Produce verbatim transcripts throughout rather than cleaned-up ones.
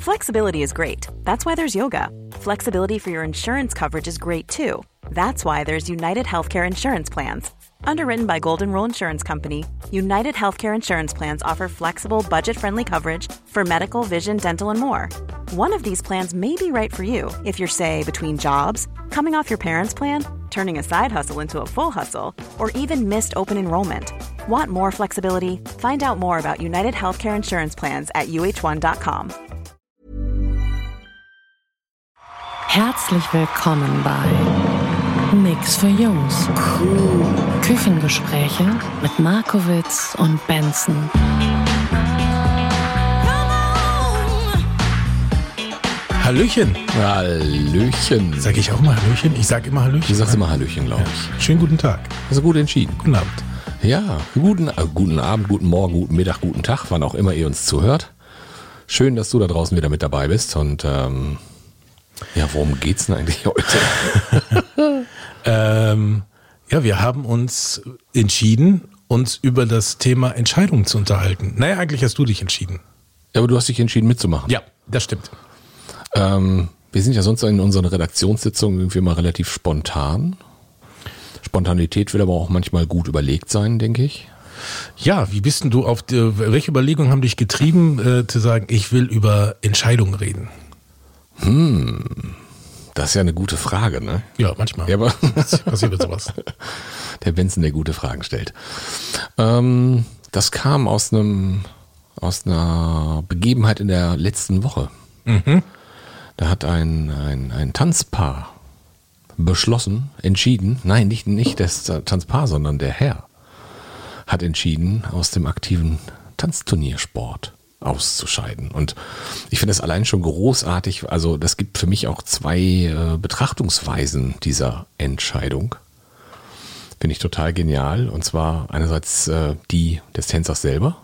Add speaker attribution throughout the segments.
Speaker 1: Flexibility is great. That's why there's yoga. Flexibility for your insurance coverage is great too. That's why there's United Healthcare Insurance Plans. Underwritten by Golden Rule Insurance Company, United Healthcare Insurance Plans offer flexible, budget-friendly coverage for medical, vision, dental, and more. One of these plans may be right for you if you're, say, between jobs, coming off your parents' plan, turning a side hustle into a full hustle, or even missed open enrollment. Want more flexibility? Find out more about United Healthcare Insurance Plans at U H one dot com.
Speaker 2: Herzlich willkommen bei Nix für Jungs. Cool. Küchengespräche mit Markowitz und Benson.
Speaker 3: Hallöchen.
Speaker 4: Hallöchen.
Speaker 3: Sag ich auch mal Hallöchen? Ich sag immer Hallöchen.
Speaker 4: Du sagst immer Hallöchen, glaube ich.
Speaker 3: Ja. Schönen guten Tag.
Speaker 4: Hast du gut entschieden.
Speaker 3: Guten Abend.
Speaker 4: Ja, guten, äh, guten Abend, guten Morgen, guten Mittag, guten Tag, wann auch immer ihr uns zuhört. Schön, dass du da draußen wieder mit dabei bist. Und ähm, ja, worum geht's denn eigentlich heute?
Speaker 3: ähm, ja, wir haben uns entschieden, uns über das Thema Entscheidungen zu unterhalten. Naja, eigentlich hast du dich entschieden.
Speaker 4: Ja, aber du hast dich entschieden mitzumachen.
Speaker 3: Ja, das stimmt.
Speaker 4: Ähm, wir sind ja sonst in unseren Redaktionssitzungen irgendwie mal relativ spontan. Spontanität will aber auch manchmal gut überlegt sein, denke ich.
Speaker 3: Ja, wie bist denn du auf die, welche Überlegungen haben dich getrieben, äh, zu sagen, ich will über Entscheidungen reden?
Speaker 4: Hm, das ist ja eine gute Frage, ne?
Speaker 3: Ja, manchmal.
Speaker 4: Ja, aber
Speaker 3: passiert mit sowas.
Speaker 4: Der Benson, der gute Fragen stellt. Ähm, das kam aus einem, aus einer Begebenheit in der letzten Woche.
Speaker 3: Mhm.
Speaker 4: Da hat ein, ein, ein Tanzpaar beschlossen, entschieden, nein, nicht, nicht das Tanzpaar, sondern der Herr hat entschieden, aus dem aktiven Tanzturniersport auszuscheiden. Und ich finde das allein schon großartig. Also das gibt für mich auch zwei äh, Betrachtungsweisen dieser Entscheidung. Finde ich total genial. Und zwar einerseits äh, die des Tänzers selber.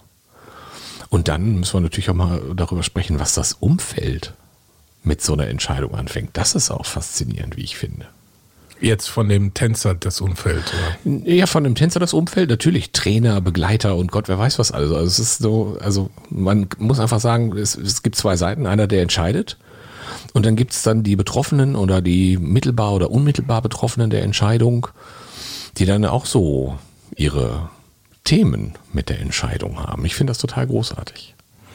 Speaker 4: Und dann müssen wir natürlich auch mal darüber sprechen, was das Umfeld mit so einer Entscheidung anfängt. Das ist auch faszinierend, wie ich finde.
Speaker 3: Jetzt von dem Tänzer das Umfeld, oder?
Speaker 4: Ja, von dem Tänzer das Umfeld, natürlich Trainer, Begleiter und Gott, wer weiß was alles. Also es ist so, also man muss einfach sagen, es, es gibt zwei Seiten, einer, der entscheidet und dann gibt es dann die Betroffenen oder die mittelbar oder unmittelbar Betroffenen der Entscheidung, die dann auch so ihre Themen mit der Entscheidung haben. Ich finde das total großartig.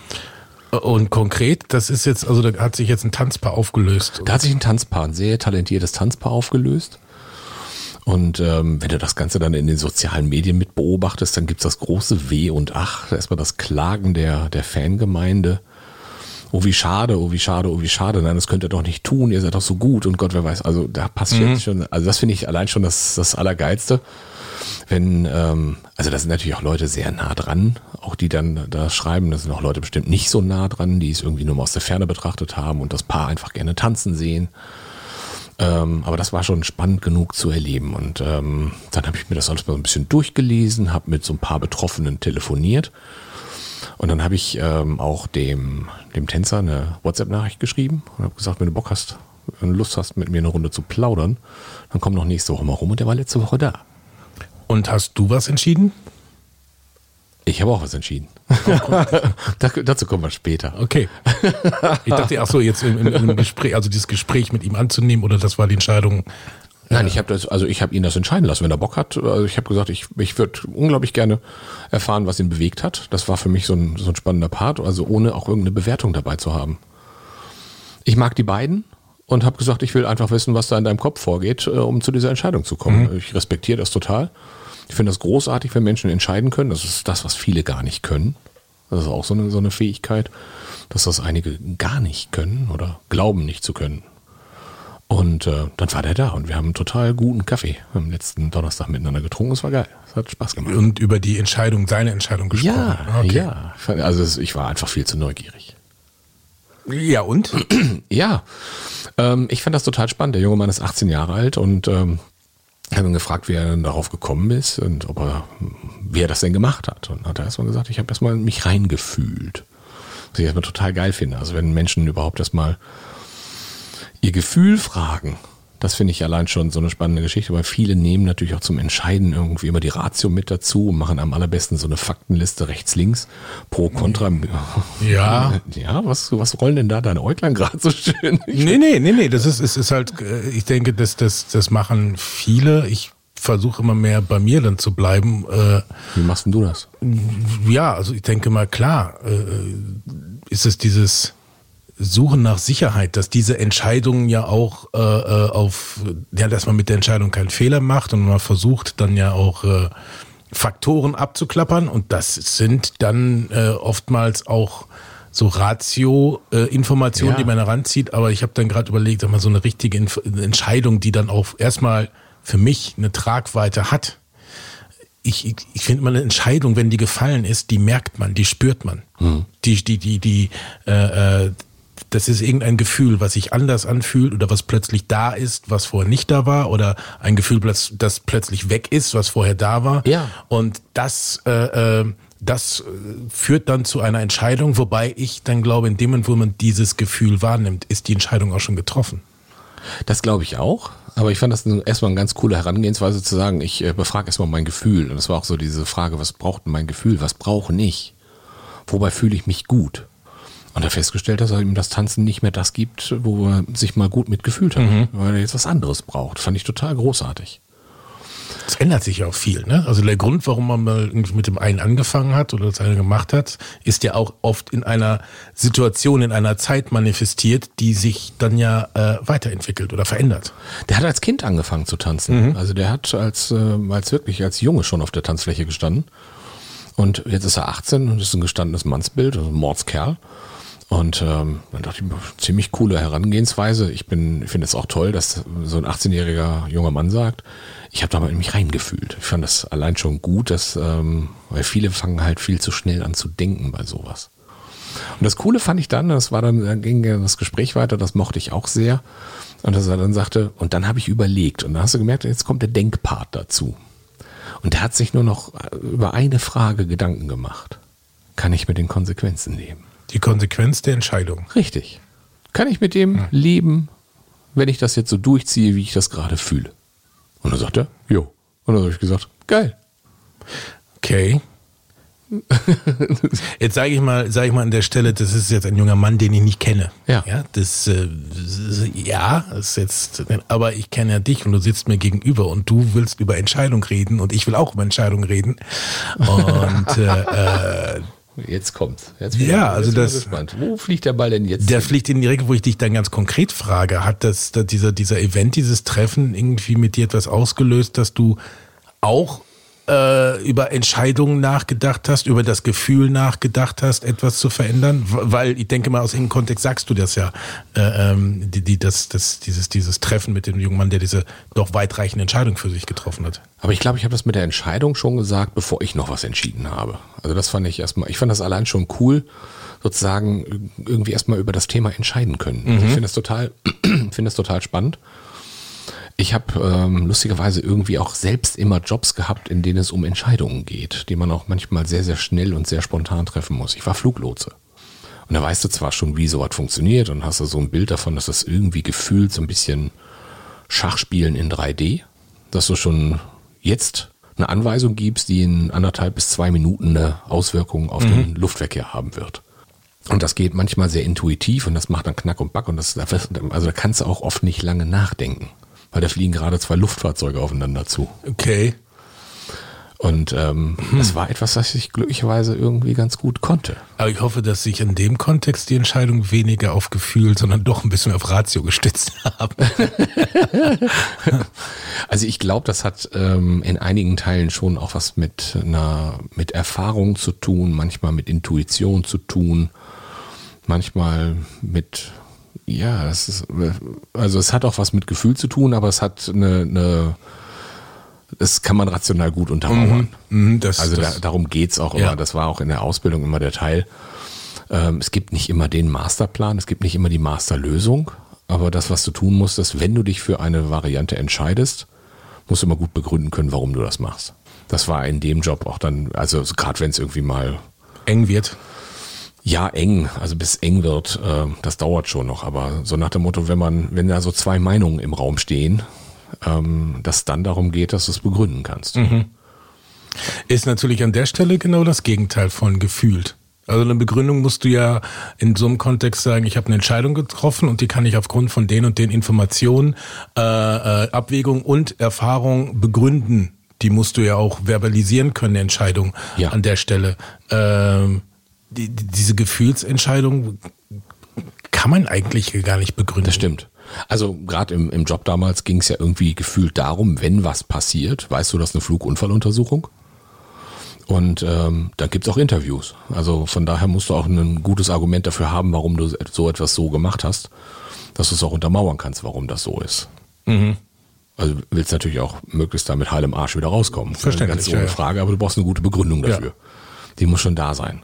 Speaker 3: Und konkret, das ist jetzt, also da hat sich jetzt ein Tanzpaar aufgelöst.
Speaker 4: Da hat sich ein Tanzpaar, ein sehr talentiertes Tanzpaar aufgelöst. Und ähm, wenn du das Ganze dann in den sozialen Medien mit beobachtest, dann gibt's das große Weh und Ach, erstmal das Klagen der, der Fangemeinde. Oh, wie schade, oh, wie schade, oh, wie schade. Nein, das könnt ihr doch nicht tun, ihr seid doch so gut und Gott, wer weiß. Also da passiert mhm. schon, also das finde ich allein schon das, das Allergeilste. Wenn, ähm, also da sind natürlich auch Leute sehr nah dran, auch die dann da schreiben, da sind auch Leute bestimmt nicht so nah dran, die es irgendwie nur mal aus der Ferne betrachtet haben und das Paar einfach gerne tanzen sehen. Ähm, aber das war schon spannend genug zu erleben und ähm, dann habe ich mir das alles mal ein bisschen durchgelesen, habe mit so ein paar Betroffenen telefoniert und dann habe ich ähm, auch dem, dem Tänzer eine WhatsApp-Nachricht geschrieben und habe gesagt, wenn du Bock hast, wenn du Lust hast, mit mir eine Runde zu plaudern, dann komm noch nächste Woche mal rum und der war letzte Woche da.
Speaker 3: Und hast du was entschieden?
Speaker 4: Ich habe auch was entschieden. Oh, da, dazu kommen wir später.
Speaker 3: Okay. Ich dachte, ach so, jetzt im, im, im Gespräch, also dieses Gespräch mit ihm anzunehmen oder das war die Entscheidung?
Speaker 4: Nein, ich habe das, also ich habe ihn das entscheiden lassen, wenn er Bock hat. Also ich habe gesagt, ich, ich würde unglaublich gerne erfahren, was ihn bewegt hat. Das war für mich so ein, so ein spannender Part, also ohne auch irgendeine Bewertung dabei zu haben. Ich mag die beiden. Und habe gesagt, ich will einfach wissen, was da in deinem Kopf vorgeht, um zu dieser Entscheidung zu kommen. Mhm. Ich respektiere das total. Ich finde das großartig, wenn Menschen entscheiden können. Das ist das, was viele gar nicht können. Das ist auch so eine, so eine Fähigkeit, dass das einige gar nicht können oder glauben nicht zu können. Und äh, dann war der da und wir haben einen total guten Kaffee am letzten Donnerstag miteinander getrunken. Es war geil. Es hat Spaß gemacht.
Speaker 3: Und über die Entscheidung, seine Entscheidung gesprochen.
Speaker 4: Ja, okay. ja. Also ich war einfach viel zu neugierig.
Speaker 3: Ja, und?
Speaker 4: Ja, ähm, ich fand das total spannend. Der junge Mann ist achtzehn Jahre alt und ähm, habe ihn gefragt, wie er denn darauf gekommen ist und ob er, wie er das denn gemacht hat. Und hat er erstmal gesagt, ich habe erstmal in mich reingefühlt. Was ich erstmal total geil finde. Also wenn Menschen überhaupt erstmal ihr Gefühl fragen, Das finde ich allein schon so eine spannende Geschichte, weil viele nehmen natürlich auch zum Entscheiden irgendwie immer die Ratio mit dazu und machen am allerbesten so eine Faktenliste rechts, links, pro, contra.
Speaker 3: Ja.
Speaker 4: Ja, was, was rollen denn da deine Äuglein gerade so schön?
Speaker 3: Nee, nee, nee, nee, das ist, es ist halt, ich denke, das, das, das machen viele. Ich versuche immer mehr bei mir dann zu bleiben.
Speaker 4: Wie machst denn du das?
Speaker 3: Ja, also ich denke mal, klar, ist es dieses Suchen nach Sicherheit, dass diese Entscheidungen ja auch äh, auf, ja, dass man mit der Entscheidung keinen Fehler macht und man versucht dann ja auch äh, Faktoren abzuklappern und das sind dann äh, oftmals auch so Ratio-Informationen, äh,
Speaker 4: ja.
Speaker 3: die man heranzieht, aber ich habe dann gerade überlegt, dass man so eine richtige Inf- Entscheidung, die dann auch erstmal für mich eine Tragweite hat. Ich, ich, ich finde immer eine Entscheidung, wenn die gefallen ist, die merkt man, die spürt man. Hm. Die, die, die, die, äh, das ist irgendein Gefühl, was sich anders anfühlt oder was plötzlich da ist, was vorher nicht da war oder ein Gefühl, das plötzlich weg ist, was vorher da war.
Speaker 4: Ja.
Speaker 3: Und das, äh, das führt dann zu einer Entscheidung, wobei ich dann glaube, in dem Moment, wo man dieses Gefühl wahrnimmt, ist die Entscheidung auch schon getroffen.
Speaker 4: Das glaube ich auch, aber ich fand das erstmal eine ganz coole Herangehensweise zu sagen, ich äh, befrage erstmal mein Gefühl. Und das war auch so diese Frage, was braucht denn mein Gefühl, was brauche ich? Wobei fühle ich mich gut? Und er festgestellt, dass er ihm das Tanzen nicht mehr das gibt, wo er sich mal gut mitgefühlt hat, mhm. weil er jetzt was anderes braucht. Fand ich total großartig.
Speaker 3: Es ändert sich ja auch viel, ne? Also der Grund, warum man mal mit dem einen angefangen hat oder das eine gemacht hat, ist ja auch oft in einer Situation, in einer Zeit manifestiert, die sich dann ja äh, weiterentwickelt oder verändert.
Speaker 4: Der hat als Kind angefangen zu tanzen. Mhm. Also der hat als, äh, als wirklich als Junge schon auf der Tanzfläche gestanden. Und jetzt ist er achtzehn und ist ein gestandenes Mannsbild, also ein Mordskerl. Und ähm, dann dachte ich, ziemlich coole Herangehensweise. Ich bin, ich finde es auch toll, dass so ein achtzehnjähriger junger Mann sagt, ich habe da mal in mich reingefühlt. Ich fand das allein schon gut, dass, ähm, weil viele fangen halt viel zu schnell an zu denken bei sowas. Und das Coole fand ich dann, das war dann, dann ging das Gespräch weiter, das mochte ich auch sehr. Und dass er dann sagte, und dann habe ich überlegt. Und dann hast du gemerkt, jetzt kommt der Denkpart dazu. Und der hat sich nur noch über eine Frage Gedanken gemacht. Kann ich mit den Konsequenzen leben?
Speaker 3: Die Konsequenz der Entscheidung.
Speaker 4: Richtig. Kann ich mit dem hm. leben, wenn ich das jetzt so durchziehe, wie ich das gerade fühle? Und dann sagt er, jo. Und dann habe ich gesagt, geil.
Speaker 3: Okay. Jetzt sage ich mal, sage ich mal an der Stelle, das ist jetzt ein junger Mann, den ich nicht kenne.
Speaker 4: Ja.
Speaker 3: Ja, das, äh, ja, das ist jetzt, aber ich kenne ja dich und du sitzt mir gegenüber und du willst über Entscheidung reden und ich will auch über Entscheidung reden. Und äh,
Speaker 4: Jetzt kommt's. Jetzt
Speaker 3: ja, also
Speaker 4: jetzt
Speaker 3: das.
Speaker 4: Gespannt. Wo fliegt der Ball denn jetzt?
Speaker 3: Der
Speaker 4: hin?
Speaker 3: fliegt in die Richtung, wo ich dich dann ganz konkret frage. Hat das, das dieser dieser Event, dieses Treffen irgendwie mit dir etwas ausgelöst, dass du auch äh, über Entscheidungen nachgedacht hast, über das Gefühl nachgedacht hast, etwas zu verändern? Weil ich denke mal, aus irgendeinem Kontext sagst du das ja, äh, ähm, die, die, das, das, dieses, dieses Treffen mit dem jungen Mann, der diese doch weitreichende Entscheidung für sich getroffen hat.
Speaker 4: Aber ich glaube, ich habe das mit der Entscheidung schon gesagt, bevor ich noch was entschieden habe. Also das fand ich erstmal, ich fand das allein schon cool, sozusagen irgendwie erstmal über das Thema entscheiden können. Mhm. Ich finde das total, finde das total spannend. Ich habe ähm, lustigerweise irgendwie auch selbst immer Jobs gehabt, in denen es um Entscheidungen geht, die man auch manchmal sehr, sehr schnell und sehr spontan treffen muss. Ich war Fluglotse. Und da weißt du zwar schon, wie sowas funktioniert und hast du so ein Bild davon, dass das irgendwie gefühlt so ein bisschen Schachspielen in drei D, dass du schon jetzt eine Anweisung gibst, die in anderthalb bis zwei Minuten eine Auswirkung auf mhm. den Luftverkehr haben wird. Und das geht manchmal sehr intuitiv und das macht dann Knack und Back und das, also da kannst du auch oft nicht lange nachdenken. Weil da fliegen gerade zwei Luftfahrzeuge aufeinander zu.
Speaker 3: Okay.
Speaker 4: Und ähm, hm. das war etwas, was ich glücklicherweise irgendwie ganz gut konnte.
Speaker 3: Aber ich hoffe, dass sich in dem Kontext die Entscheidung weniger auf Gefühl, sondern doch ein bisschen auf Ratio gestützt haben.
Speaker 4: Also ich glaube, das hat ähm, in einigen Teilen schon auch was mit einer mit Erfahrung zu tun, manchmal mit Intuition zu tun, manchmal mit Ja, es ist, also es hat auch was mit Gefühl zu tun, aber es hat eine, eine das kann man rational gut untermauern.
Speaker 3: Mhm, das,
Speaker 4: also
Speaker 3: das,
Speaker 4: da, darum geht's auch immer. Ja. Das war auch in der Ausbildung immer der Teil. Ähm, es gibt nicht immer den Masterplan, es gibt nicht immer die Masterlösung, aber das, was du tun musst, ist, wenn du dich für eine Variante entscheidest, musst du immer gut begründen können, warum du das machst. Das war in dem Job auch dann, also gerade wenn es irgendwie mal
Speaker 3: eng wird.
Speaker 4: Ja, eng, also bis eng wird, äh, das dauert schon noch, aber so nach dem Motto, wenn man, wenn da so zwei Meinungen im Raum stehen, ähm, dass dann darum geht, dass du es begründen kannst.
Speaker 3: Mhm. Ist natürlich an der Stelle genau das Gegenteil von gefühlt. Also eine Begründung musst du ja in so einem Kontext sagen, ich habe eine Entscheidung getroffen und die kann ich aufgrund von den und den Informationen, äh, äh, Abwägung und Erfahrung begründen. Die musst du ja auch verbalisieren können, eine Entscheidung
Speaker 4: ja.
Speaker 3: an der Stelle. Ähm, die, die, diese Gefühlsentscheidung kann man eigentlich gar nicht begründen.
Speaker 4: Das stimmt. Also gerade im, im Job damals ging es ja irgendwie gefühlt darum, wenn was passiert, weißt du, das ist eine Flugunfalluntersuchung. Und ähm, dann gibt's auch Interviews. Also von daher musst du auch ein gutes Argument dafür haben, warum du so etwas so gemacht hast, dass du es auch untermauern kannst, warum das so ist.
Speaker 3: Mhm.
Speaker 4: Also du willst natürlich auch möglichst da mit heilem Arsch wieder rauskommen.
Speaker 3: Verständlich.
Speaker 4: Ganz ohne
Speaker 3: ja,
Speaker 4: Frage, aber du brauchst eine gute Begründung dafür. Ja. Die muss schon da sein.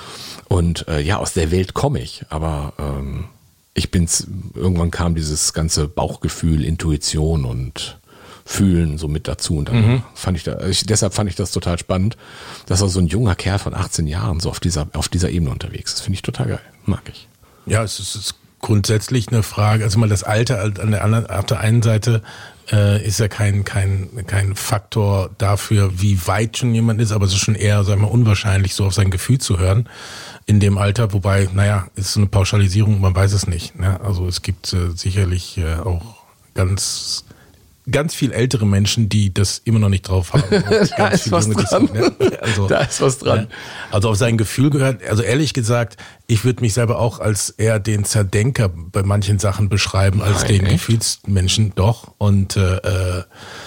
Speaker 4: Und äh, ja, aus der Welt komme ich, aber ähm, ich bin's, irgendwann kam dieses ganze Bauchgefühl, Intuition und Fühlen so mit dazu. Und dann mhm. fand ich da, ich, deshalb fand ich das total spannend, dass auch so ein junger Kerl von achtzehn Jahren so auf dieser, auf dieser Ebene unterwegs ist. Finde ich total geil. Mag ich.
Speaker 3: Ja, es ist, es ist grundsätzlich eine Frage, also mal das Alter an der anderen, auf der einen Seite äh, ist ja kein, kein, kein Faktor dafür, wie weit schon jemand ist, aber es ist schon eher, sagen wir mal, unwahrscheinlich, so auf sein Gefühl zu hören in dem Alter, wobei, naja, ist so eine Pauschalisierung, man weiß es nicht. Ne? Also es gibt äh, sicherlich äh, auch ganz ganz viel ältere Menschen, die das immer noch nicht drauf haben.
Speaker 4: da ist was Junge, dran. Die, ne? also,
Speaker 3: da ist was dran. Also auf sein Gefühl gehört, also ehrlich gesagt, ich würde mich selber auch als eher den Zerdenker bei manchen Sachen beschreiben, als Nein, den echt? Gefühlsmenschen doch. Und äh,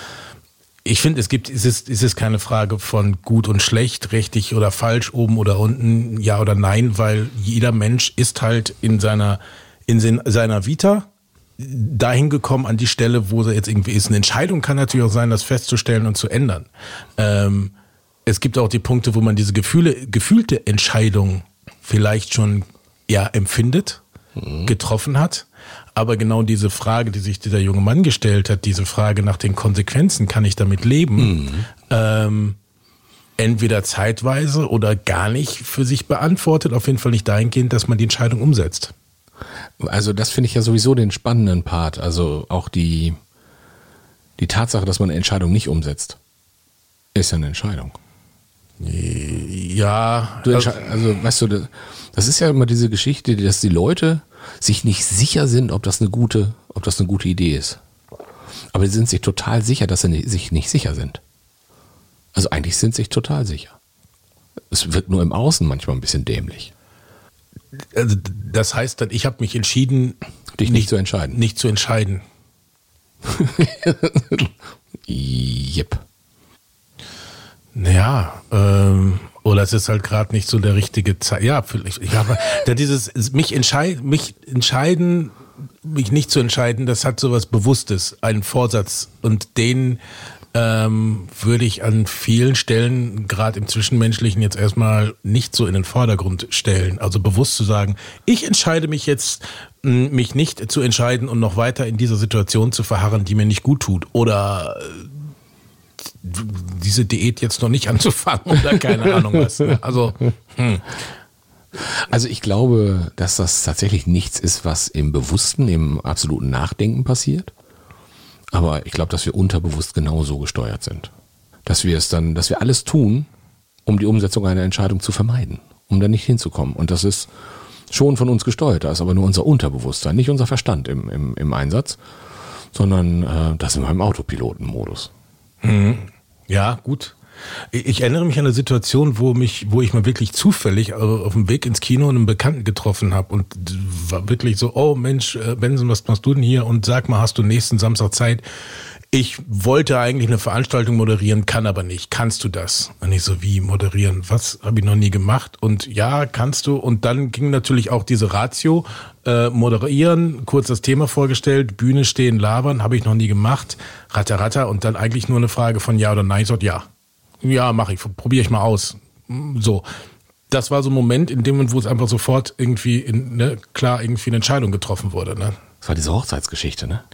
Speaker 3: ich finde, es gibt, es ist, es ist keine Frage von gut und schlecht, richtig oder falsch, oben oder unten, ja oder nein, weil jeder Mensch ist halt in seiner, in seiner Vita dahin gekommen an die Stelle, wo er jetzt irgendwie ist. Eine Entscheidung kann natürlich auch sein, das festzustellen und zu ändern. Ähm, es gibt auch die Punkte, wo man diese Gefühle, gefühlte Entscheidung vielleicht schon ja empfindet, mhm. getroffen hat. Aber genau diese Frage, die sich dieser junge Mann gestellt hat, diese Frage nach den Konsequenzen, kann ich damit leben, mhm. ähm, entweder zeitweise oder gar nicht für sich beantwortet, auf jeden Fall nicht dahingehend, dass man die Entscheidung umsetzt.
Speaker 4: Also das finde ich ja sowieso den spannenden Part, also auch die, die Tatsache, dass man eine Entscheidung nicht umsetzt, ist ja eine Entscheidung.
Speaker 3: Ja.
Speaker 4: Du also, also weißt du, das ist ja immer diese Geschichte, dass die Leute sich nicht sicher sind, ob das eine gute, ob das eine gute Idee ist. Aber sie sind sich total sicher, dass sie sich nicht sicher sind. Also eigentlich sind sie sich total sicher. Es wird nur im Außen manchmal ein bisschen dämlich.
Speaker 3: Also das heißt dann, ich habe mich entschieden,
Speaker 4: dich nicht, nicht zu entscheiden.
Speaker 3: Nicht zu entscheiden.
Speaker 4: Jep.
Speaker 3: Ja, ähm, oder es ist halt gerade nicht so der richtige Zeit. Ja, vielleicht. Ich habe da dieses mich entscheiden, mich entscheiden, mich nicht zu entscheiden. Das hat sowas Bewusstes, einen Vorsatz, und den ähm, würde ich an vielen Stellen, gerade im Zwischenmenschlichen, jetzt erstmal nicht so in den Vordergrund stellen. Also bewusst zu sagen, ich entscheide mich jetzt, mich nicht zu entscheiden und noch weiter in dieser Situation zu verharren, die mir nicht gut tut. Oder diese Diät jetzt noch nicht anzufangen oder keine Ahnung was. Also, hm.
Speaker 4: also ich glaube, dass das tatsächlich nichts ist, was im Bewussten, im absoluten Nachdenken passiert. Aber ich glaube, dass wir unterbewusst genauso gesteuert sind. Dass wir es dann, dass wir alles tun, um die Umsetzung einer Entscheidung zu vermeiden, um da nicht hinzukommen. Und das ist schon von uns gesteuert. Da ist aber nur unser Unterbewusstsein, nicht unser Verstand im, im, im Einsatz, sondern äh, das sind wir im Autopilotenmodus.
Speaker 3: Mhm. Ja, gut. Ich erinnere mich an eine Situation, wo mich, wo ich mal wirklich zufällig auf dem Weg ins Kino einen Bekannten getroffen habe und war wirklich so, oh Mensch, Benson, was machst du denn hier? Und sag mal, hast du nächsten Samstag Zeit? Ich wollte eigentlich eine Veranstaltung moderieren, kann aber nicht. Kannst du das? Und ich so, wie moderieren? Was? Habe ich noch nie gemacht. Und ja, kannst du. Und dann ging natürlich auch diese Ratio, äh, moderieren, kurz das Thema vorgestellt, Bühne stehen, labern, habe ich noch nie gemacht. Ratter, ratter. Und dann eigentlich nur eine Frage von ja oder nein. Ich so, ja. Ja, mache ich, probiere ich mal aus. So. Das war so ein Moment, in dem, wo es einfach sofort irgendwie, in, ne, klar, irgendwie eine Entscheidung getroffen wurde. Ne?
Speaker 4: Das war diese Hochzeitsgeschichte, ne?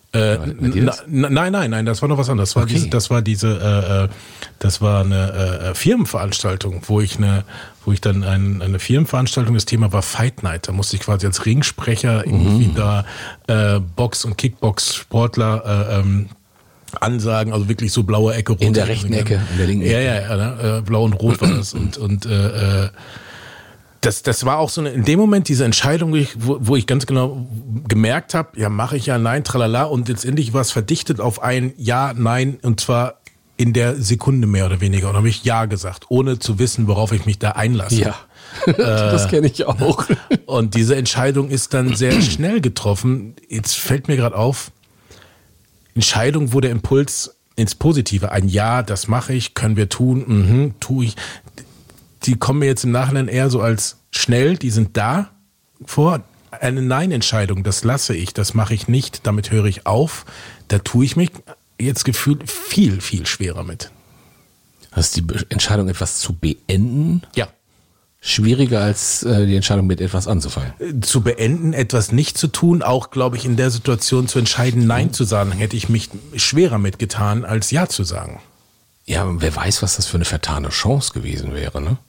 Speaker 3: Äh, n- n- nein, nein, nein, das war noch was anderes. Das war
Speaker 4: Okay.
Speaker 3: diese, das war diese, äh, das war eine äh, Firmenveranstaltung, wo ich eine, wo ich dann ein, eine Firmenveranstaltung, das Thema war Fight Night. Da musste ich quasi als Ringsprecher irgendwie da äh, Box- und Kickbox-Sportler äh, ähm, ansagen, also wirklich so blaue Ecke, rote
Speaker 4: In der rechten Ecke, in der linken
Speaker 3: Ja,
Speaker 4: Ecke.
Speaker 3: ja, ja, ne? äh, blau und rot war das und und äh, äh, Das, das war auch so eine, in dem Moment diese Entscheidung, wo, wo ich ganz genau gemerkt habe, ja, mache ich ja, nein, tralala, und letztendlich war es verdichtet auf ein Ja, nein, und zwar in der Sekunde mehr oder weniger. Und habe ich Ja gesagt, ohne zu wissen, worauf ich mich da einlasse.
Speaker 4: Ja, das kenne ich auch.
Speaker 3: Und diese Entscheidung ist dann sehr schnell getroffen. Jetzt fällt mir gerade auf, Entscheidung, wo der Impuls ins Positive, ein Ja, das mache ich, können wir tun, mhm, tue ich, die kommen mir jetzt im Nachhinein eher so als schnell, die sind da vor. Eine Nein-Entscheidung, das lasse ich, das mache ich nicht, damit höre ich auf. Da tue ich mich jetzt gefühlt viel, viel schwerer mit.
Speaker 4: Das ist die Be- Entscheidung, etwas zu beenden,
Speaker 3: Ja.
Speaker 4: schwieriger als äh, die Entscheidung, mit etwas anzufangen.
Speaker 3: Zu beenden, etwas nicht zu tun, auch, glaube ich, in der Situation zu entscheiden, Nein zu sagen, hätte ich mich schwerer mitgetan, als Ja zu sagen.
Speaker 4: Ja, wer weiß, was das für eine vertane Chance gewesen wäre, ne?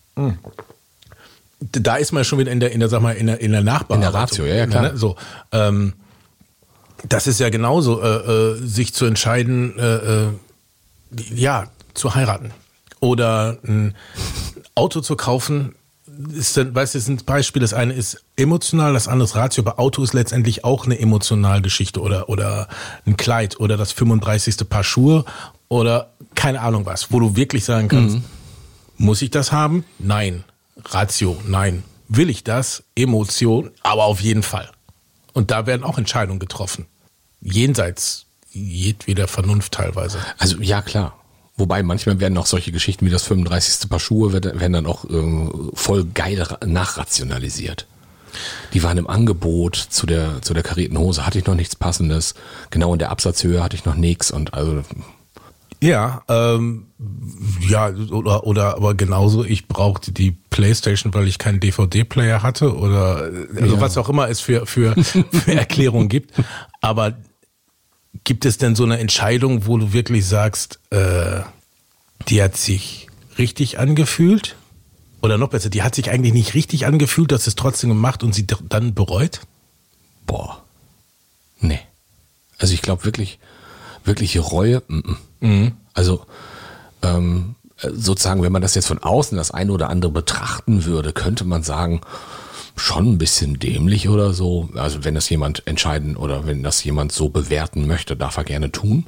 Speaker 3: Da ist man schon wieder in der, in der, sag mal, in der, in der Nachbearbeitung.
Speaker 4: In der Ratio, ja, ja, klar.
Speaker 3: Ne? So, ähm, das ist ja genauso, äh, äh, sich zu entscheiden, äh, äh, ja, zu heiraten oder ein Auto zu kaufen. Ist dann, weißt du, das sind Beispiele. Das eine ist emotional, das andere ist Ratio, aber Auto ist letztendlich auch eine emotionale Geschichte oder, oder ein Kleid oder das fünfunddreißigste Paar Schuhe oder keine Ahnung was, wo du wirklich sagen kannst, mhm. muss ich das haben? Nein. Ratio, nein. Will ich das? Emotion, aber auf jeden Fall. Und da werden auch Entscheidungen getroffen. Jenseits jedweder Vernunft teilweise.
Speaker 4: Also ja, klar. Wobei manchmal werden auch solche Geschichten wie das fünfunddreißigste Paar Schuhe werden dann auch äh, voll geil nachrationalisiert. Die waren im Angebot zu der zu der karierten Hose, hatte ich noch nichts Passendes. Genau in der Absatzhöhe hatte ich noch nichts und also
Speaker 3: ja, ähm, ja, oder, oder aber genauso, ich brauchte die Playstation, weil ich keinen D V D-Player hatte oder also ja. was auch immer es für, für, für Erklärungen gibt. Aber gibt es denn so eine Entscheidung, wo du wirklich sagst, äh, die hat sich richtig angefühlt? Oder noch besser, die hat sich eigentlich nicht richtig angefühlt, dass es trotzdem gemacht und sie dann bereut?
Speaker 4: Boah. Nee. Also ich glaube wirklich, wirkliche Reue, m-m. Mhm. Also ähm, sozusagen, wenn man das jetzt von außen das eine oder andere betrachten würde, könnte man sagen, schon ein bisschen dämlich oder so. Also wenn das jemand entscheiden oder wenn das jemand so bewerten möchte, darf er gerne tun.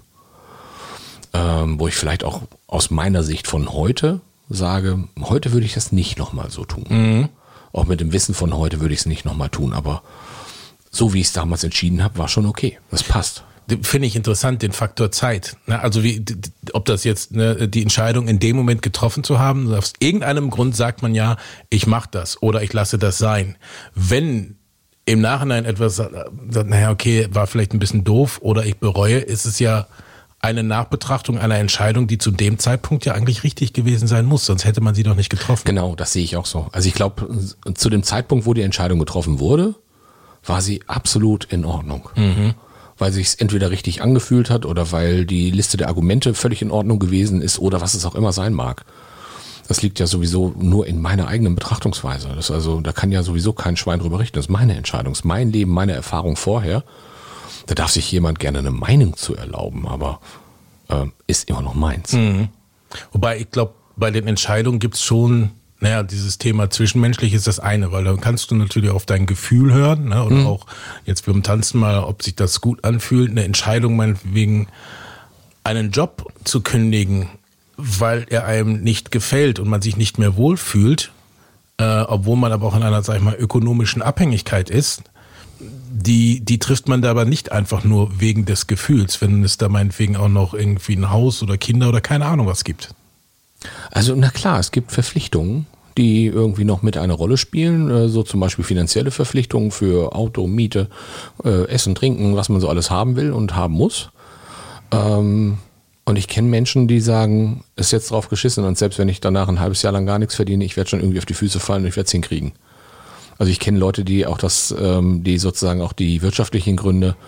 Speaker 4: Ähm, wo ich vielleicht auch aus meiner Sicht von heute sage, heute würde ich das nicht nochmal so tun. Mhm. Auch mit dem Wissen von heute würde ich es nicht nochmal tun, aber so wie ich es damals entschieden habe, war schon okay. Das passt.
Speaker 3: Finde ich interessant, den Faktor Zeit. Also wie, ob das jetzt ne, die Entscheidung in dem Moment getroffen zu haben, aus irgendeinem Grund sagt man ja, ich mache das oder ich lasse das sein. Wenn im Nachhinein etwas sagt, naja, okay, war vielleicht ein bisschen doof oder ich bereue, ist es ja eine Nachbetrachtung einer Entscheidung, die zu dem Zeitpunkt ja eigentlich richtig gewesen sein muss, sonst hätte man sie doch nicht getroffen.
Speaker 4: Genau, das sehe ich auch so. Also ich glaube, zu dem Zeitpunkt, wo die Entscheidung getroffen wurde, war sie absolut in Ordnung. Mhm. Weil sich es entweder richtig angefühlt hat oder weil die Liste der Argumente völlig in Ordnung gewesen ist oder was es auch immer sein mag. Das liegt ja sowieso nur in meiner eigenen Betrachtungsweise. Das ist also, da kann ja sowieso kein Schwein drüber richten. Das ist meine Entscheidung, das ist mein Leben, meine Erfahrung vorher. Da darf sich jemand gerne eine Meinung zu erlauben, aber äh, ist immer noch meins.
Speaker 3: Mhm. Wobei ich glaube, bei den Entscheidungen gibt es schon, naja, dieses Thema zwischenmenschlich ist das eine, weil dann kannst du natürlich auf dein Gefühl hören, ne, oder mhm. auch jetzt beim Tanzen mal, ob sich das gut anfühlt, eine Entscheidung meinetwegen einen Job zu kündigen, weil er einem nicht gefällt und man sich nicht mehr wohlfühlt, äh, obwohl man aber auch in einer, sag ich mal, ökonomischen Abhängigkeit ist, die, die trifft man da aber nicht einfach nur wegen des Gefühls, wenn es da meinetwegen auch noch irgendwie ein Haus oder Kinder oder keine Ahnung was gibt.
Speaker 4: Also na klar, es gibt Verpflichtungen, die irgendwie noch mit eine Rolle spielen, so zum Beispiel finanzielle Verpflichtungen für Auto, Miete, Essen, Trinken, was man so alles haben will und haben muss. Und ich kenne Menschen, die sagen, ist jetzt drauf geschissen und selbst wenn ich danach ein halbes Jahr lang gar nichts verdiene, ich werde schon irgendwie auf die Füße fallen und ich werde es hinkriegen. Also ich kenne Leute, die auch das, die sozusagen auch die wirtschaftlichen Gründe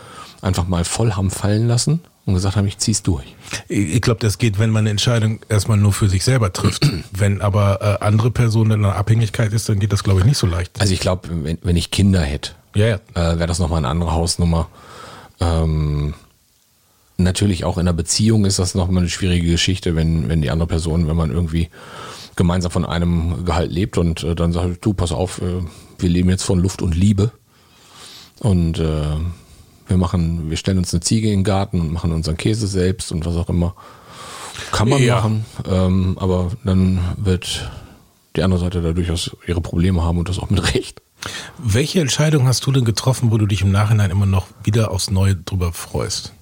Speaker 4: einfach mal voll haben fallen lassen und gesagt haben, ich zieh's durch.
Speaker 3: Ich glaube, das geht, wenn man eine Entscheidung erstmal nur für sich selber trifft. Wenn aber äh, andere Personen in einer Abhängigkeit ist, dann geht das, glaube ich, nicht so leicht.
Speaker 4: Also ich glaube, wenn, wenn ich Kinder hätte,
Speaker 3: ja, ja.
Speaker 4: äh, wäre das nochmal eine andere Hausnummer. Ähm, natürlich auch in einer Beziehung ist das nochmal eine schwierige Geschichte, wenn, wenn die andere Person, wenn man irgendwie gemeinsam von einem Gehalt lebt und äh, dann sagt, du, pass auf, äh, wir leben jetzt von Luft und Liebe und äh, wir machen, wir stellen uns eine Ziege in den Garten und machen unseren Käse selbst und was auch immer. Kann man
Speaker 3: ja.
Speaker 4: machen, ähm, aber dann wird die andere Seite da durchaus ihre Probleme haben und das auch mit Recht.
Speaker 3: Welche Entscheidung hast du denn getroffen, wo du dich im Nachhinein immer noch wieder aufs Neue drüber freust?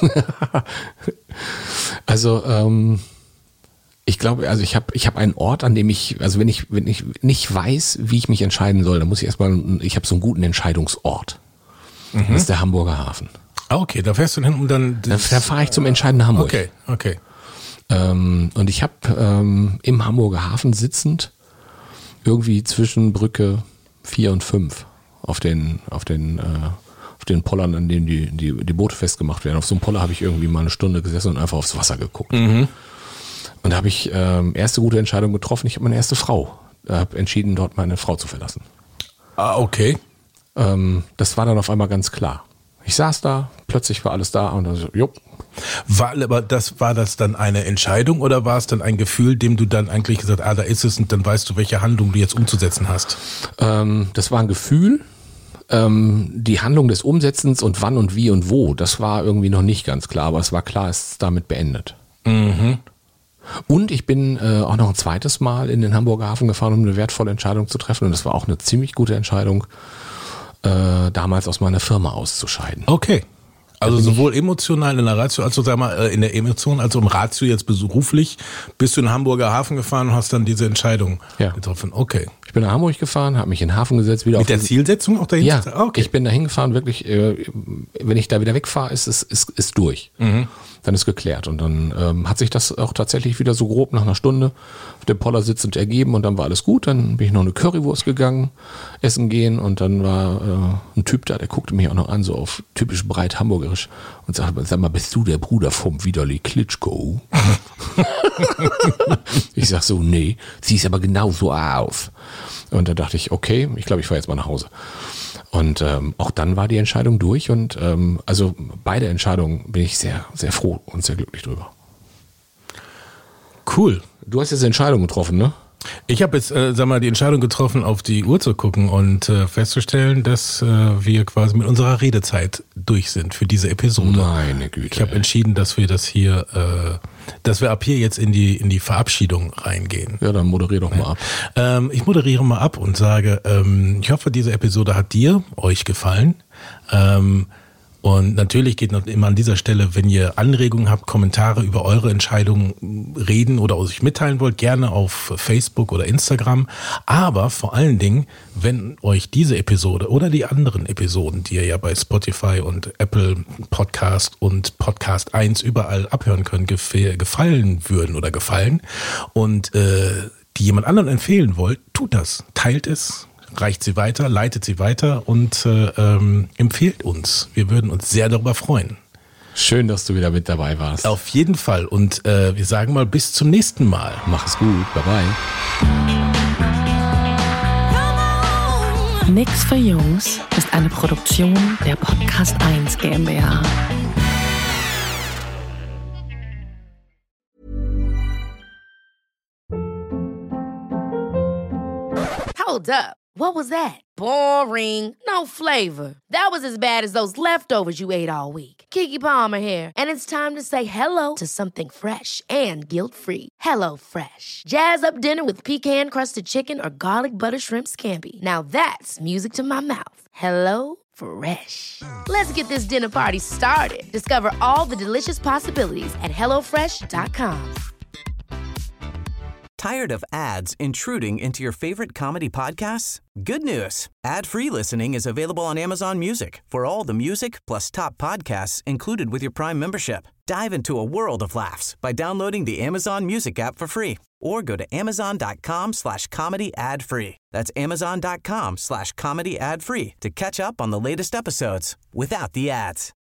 Speaker 4: Also ähm, ich glaube, also ich habe ich habe einen Ort, an dem ich, also wenn ich wenn ich nicht weiß, wie ich mich entscheiden soll, dann muss ich erstmal, ich habe so einen guten Entscheidungsort. Mhm. Das ist der Hamburger Hafen.
Speaker 3: Ah, okay, da fährst du hin und dann...
Speaker 4: Da, da fahre ich zum Entscheiden nach Hamburg.
Speaker 3: Okay, okay.
Speaker 4: Ähm, und ich habe ähm, im Hamburger Hafen sitzend irgendwie zwischen Brücke vier und fünf auf den auf den äh, auf den Pollern, an denen die, die die Boote festgemacht werden. Auf so einem Poller habe ich irgendwie mal eine Stunde gesessen und einfach aufs Wasser geguckt.
Speaker 3: Mhm.
Speaker 4: Und da habe ich ähm, erste gute Entscheidung getroffen. Ich habe meine erste Frau, habe entschieden, dort meine Frau zu verlassen.
Speaker 3: Ah, okay.
Speaker 4: Ähm, das war dann auf einmal ganz klar. Ich saß da, plötzlich war alles da und dann so, jupp.
Speaker 3: War, aber das, war das dann eine Entscheidung oder war es dann ein Gefühl, dem du dann eigentlich gesagt hast, ah, da ist es und dann weißt du, welche Handlung du jetzt umzusetzen hast?
Speaker 4: Ähm, das war ein Gefühl. Ähm, die Handlung des Umsetzens und wann und wie und wo, das war irgendwie noch nicht ganz klar, aber es war klar, es ist damit beendet.
Speaker 3: Mhm.
Speaker 4: Und ich bin äh, auch noch ein zweites Mal in den Hamburger Hafen gefahren, um eine wertvolle Entscheidung zu treffen und das war auch eine ziemlich gute Entscheidung, äh, damals aus meiner Firma auszuscheiden.
Speaker 3: Okay. Also sowohl emotional in der Ratio, als sag mal, in der Emotion, als auch im Ratio jetzt beruflich, bist du in den Hamburger Hafen gefahren und hast dann diese Entscheidung
Speaker 4: ja.
Speaker 3: getroffen. Okay.
Speaker 4: Ich bin nach Hamburg gefahren, habe mich in den Hafen gesetzt, wieder
Speaker 3: Mit
Speaker 4: auf
Speaker 3: der Zielsetzung auch dahin?
Speaker 4: Ja,
Speaker 3: ah, okay.
Speaker 4: Ich bin da hingefahren, wirklich, äh, wenn ich da wieder wegfahre, ist es ist, ist durch. Mhm. Dann ist geklärt. Und dann ähm, hat sich das auch tatsächlich wieder so grob nach einer Stunde auf dem Poller sitzend ergeben und dann war alles gut. Dann bin ich noch eine Currywurst gegangen, essen gehen und dann war äh, ein Typ da, der guckte mich auch noch an, so auf typisch breit hamburgerisch und sagte, sag mal, bist du der Bruder vom Widerli Klitschko? Ich sag so, nee, siehst aber genauso aus. Und da dachte ich, okay, ich glaube, ich fahre jetzt mal nach Hause. Und ähm, auch dann war die Entscheidung durch und ähm, also beide Entscheidungen bin ich sehr, sehr froh und sehr glücklich drüber.
Speaker 3: Cool.
Speaker 4: Du hast jetzt eine Entscheidung getroffen, ne?
Speaker 3: Ich habe jetzt, äh, sag mal, die Entscheidung getroffen, auf die Uhr zu gucken und äh, festzustellen, dass äh, wir quasi mit unserer Redezeit durch sind für diese Episode.
Speaker 4: Meine Güte.
Speaker 3: Ich habe entschieden, dass wir das hier, äh, dass wir ab hier jetzt in die in die Verabschiedung reingehen.
Speaker 4: Ja, dann moderier doch mal ab.
Speaker 3: Ähm, ich moderiere mal ab und sage, ähm, ich hoffe, diese Episode hat dir, euch gefallen. Ähm, Und natürlich geht noch immer an dieser Stelle, wenn ihr Anregungen habt, Kommentare über eure Entscheidungen reden oder euch mitteilen wollt, gerne auf Facebook oder Instagram. Aber vor allen Dingen, wenn euch diese Episode oder die anderen Episoden, die ihr ja bei Spotify und Apple Podcast und Podcast eins überall abhören könnt, gefallen würden oder gefallen und äh, die jemand anderen empfehlen wollt, tut das. Teilt es. Reicht sie weiter, leitet sie weiter und äh, ähm, empfiehlt uns. Wir würden uns sehr darüber freuen.
Speaker 4: Schön, dass du wieder mit dabei warst.
Speaker 3: Auf jeden Fall. Und äh, wir sagen mal bis zum nächsten Mal.
Speaker 4: Mach es gut. Bye bye.
Speaker 2: Nix für Jungs ist eine Produktion der Podcast eins GmbH.
Speaker 5: Hold up. What was that? Boring. No flavor. That was as bad as those leftovers you ate all week. Keke Palmer here, and it's time to say hello to something fresh and guilt-free. Hello Fresh. Jazz up dinner with pecan-crusted chicken or garlic butter shrimp scampi. Now that's music to my mouth. Hello Fresh. Let's get this dinner party started. Discover all the delicious possibilities at hello fresh dot com.
Speaker 6: Tired of ads intruding into your favorite comedy podcasts? Good news. Ad-free listening is available on Amazon Music for all the music plus top podcasts included with your Prime membership. Dive into a world of laughs by downloading the Amazon Music app for free or go to amazon.com slash comedy ad free. That's amazon.com slash comedy ad free to catch up on the latest episodes without the ads.